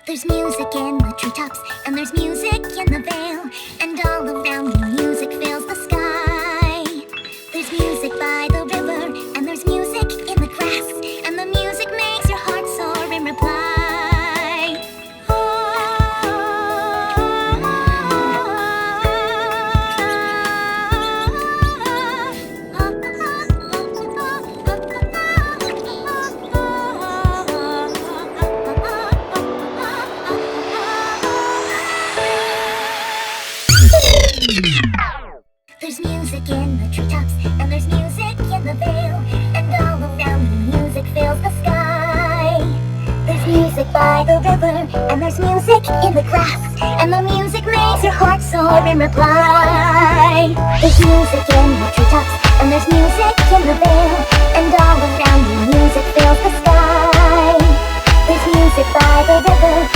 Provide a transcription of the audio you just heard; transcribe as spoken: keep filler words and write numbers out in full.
There's music in the treetops, and there's music in the vale, and all around the music fills the sky. There's music by the river, and there's music in the grass, and the music makes your heart soar in reply. There's music in the treetops, and there's music in the vale, and all around the music fills the sky. There's music by the river, and there's music in the grass, and the music makes your heart soar in reply. There's music in the treetops, and there's music in the vale, and all around the music fills the sky. There's music by the river,